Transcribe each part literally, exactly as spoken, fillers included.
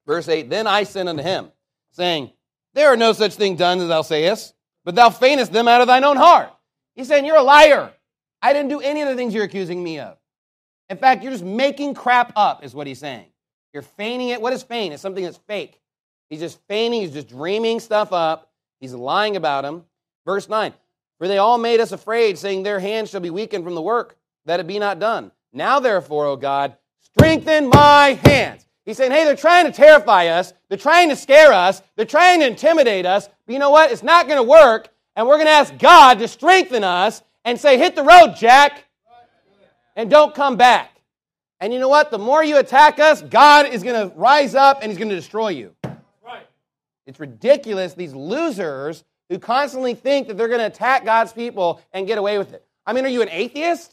Verse eight, then I sent unto him, saying, there are no such thing done as thou sayest, but thou feignest them out of thine own heart. He's saying, you're a liar. I didn't do any of the things you're accusing me of. In fact, you're just making crap up, is what he's saying. You're feigning it. What is feign? It's something that's fake. He's just feigning. He's just dreaming stuff up. He's lying about him. Verse nine, for they all made us afraid, saying, their hands shall be weakened from the work, that it be not done. Now, therefore, O God, strengthen my hands. He's saying, hey, they're trying to terrify us. They're trying to scare us. They're trying to intimidate us. But you know what? It's not going to work. And we're going to ask God to strengthen us and say, hit the road, Jack, and don't come back. And you know what? The more you attack us, God is going to rise up and he's going to destroy you. Right. It's ridiculous, these losers who constantly think that they're going to attack God's people and get away with it. I mean, are you an atheist?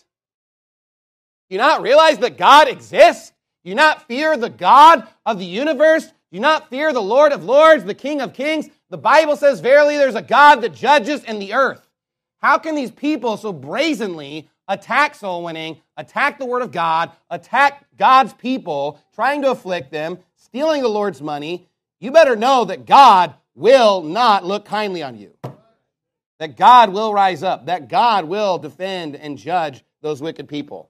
Do you not realize that God exists? Do you not fear the God of the universe? Do you not fear the Lord of lords, the King of kings? The Bible says, verily, there's a God that judges in the earth. How can these people so brazenly attack soul winning, attack the Word of God, attack God's people, trying to afflict them, stealing the Lord's money? You better know that God will not look kindly on you. That God will rise up. That God will defend and judge those wicked people.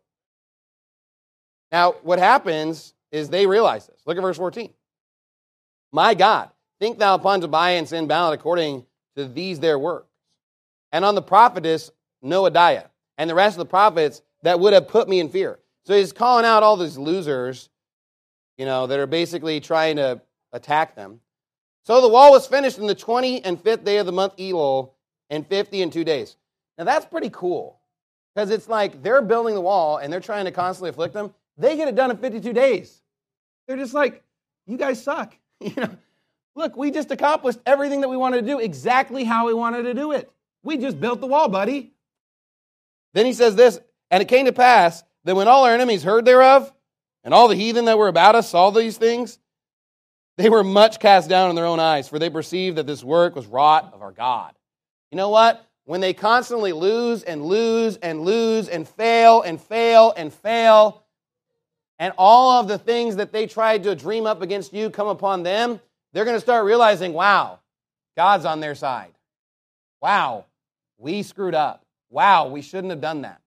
Now, what happens is they realize this. Look at verse fourteen. My God, think thou upon Tobiah and Sanballat according to these their works, and on the prophetess Noadiah, and the rest of the prophets that would have put me in fear. So he's calling out all these losers, you know, that are basically trying to attack them. So the wall was finished in the twentieth and fifth day of the month Elul, in fifty and two days. Now that's pretty cool, because it's like they're building the wall and they're trying to constantly afflict them. They get it done in fifty-two days. They're just like, you guys suck. You know, look, we just accomplished everything that we wanted to do exactly how we wanted to do it. We just built the wall, buddy. Then he says this, and it came to pass that when all our enemies heard thereof, and all the heathen that were about us saw these things, they were much cast down in their own eyes, for they perceived that this work was wrought of our God. You know what? When they constantly lose and lose and lose and fail and fail and fail, and all of the things that they tried to dream up against you come upon them, they're going to start realizing, wow, God's on their side. Wow, we screwed up. Wow, we shouldn't have done that.